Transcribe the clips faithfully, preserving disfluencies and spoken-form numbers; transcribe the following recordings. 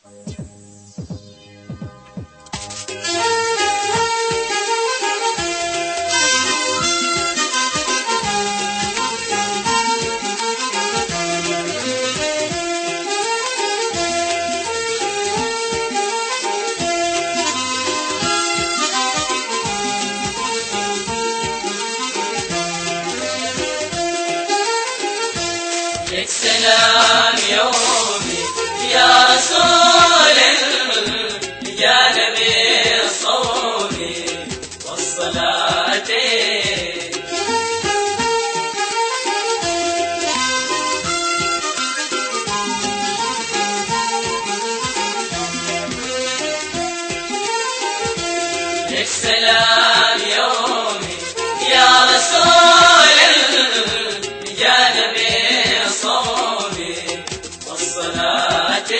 لك سلام يومي يا رسول يا نبي الصوم والصلاة. لك سلام يومي يا رسول يا نبي الصوم والصلاة.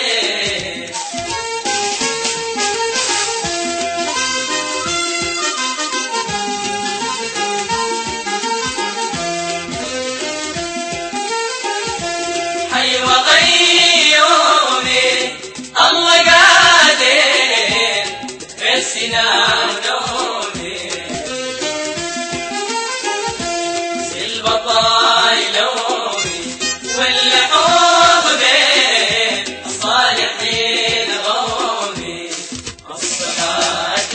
حي وغيومي الله قادر ارسنا ونومي سل بطاي لومي واللحوم بين الصالحين غومي الصلاة.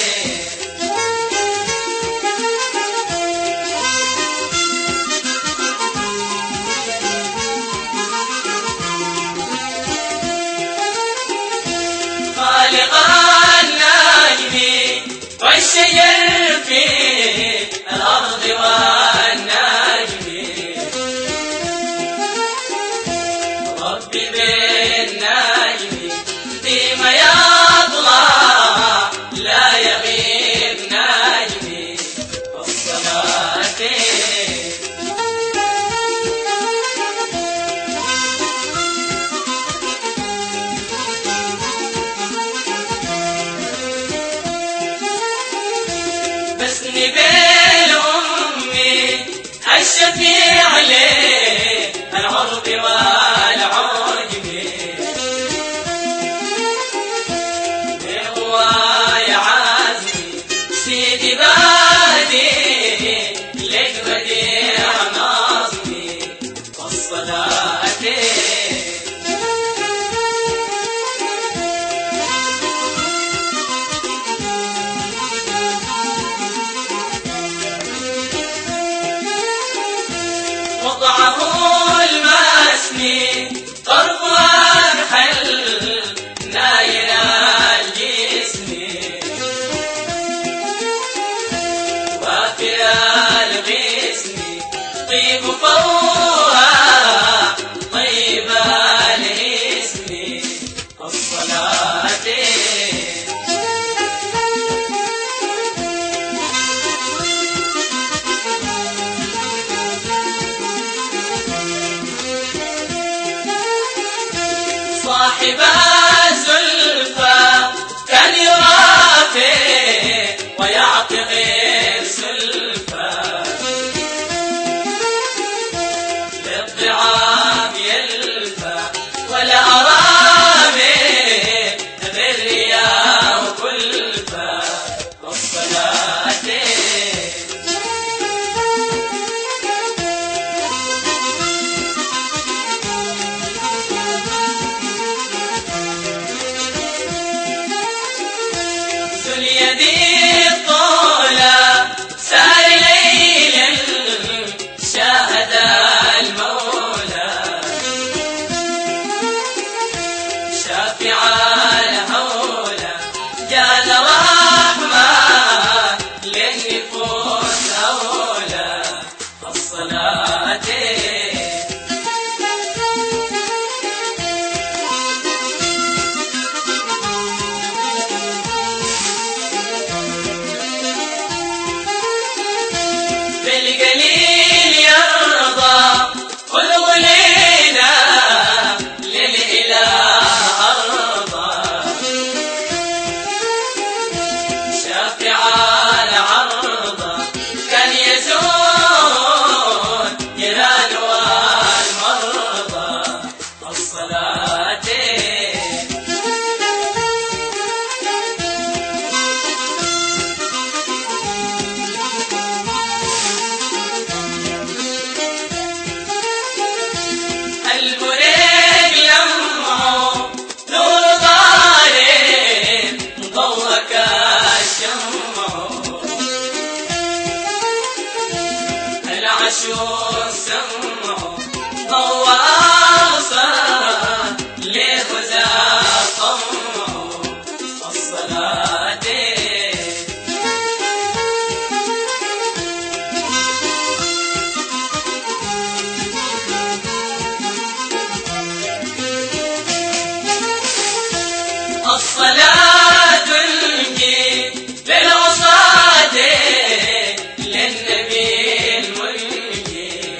خالق النجم والشجر في الأرض والنجم ربي بالنجم فيما يطلع لا يغيب نجمي والصلاة. بسني بالأمي الشفيع ليه العرب والعجم بهواي عزمي سيدي بادي لك بديع نظمي والصلاة. وضعه المسني طرف أنحل نايل الجسم وافر الغسم طيب فوها طيب الاسم الصلاة. صاحب الزلفى كان يرافق ويعتق السلفى للطعام يلفى ولا أرامي بالرياء وكلفى والصلاة. يدي الطولة سار ليل شاهد المولى شافع الهولى جاد رحمة للنفوس أولى الصلاة. بالقليل يرضى خذ ولينا للإله أرضى ولا طمع الصلاة. الصلاة تنجي للعصاة للنبي المنجي،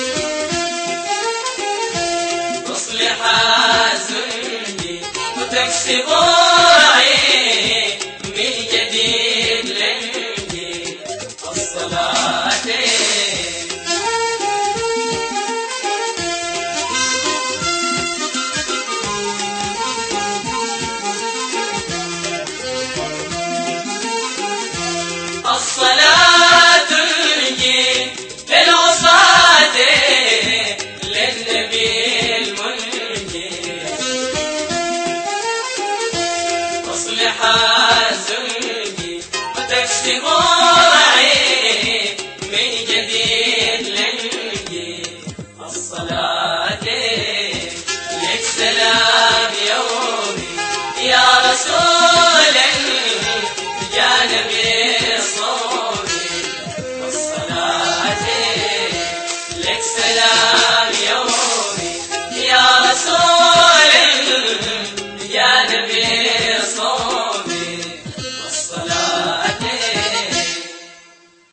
تصلح الزنجي وتكسب عين من جديد لنجي الصلاة. الصلاة تنجي للعصاة للنبي المنجي، تصلح الزنجي وتكسب عين من جديد لنجي الصلاة. لك سلام يومي يا رسول جانبي لك سلام يومي يا رسول يا نبي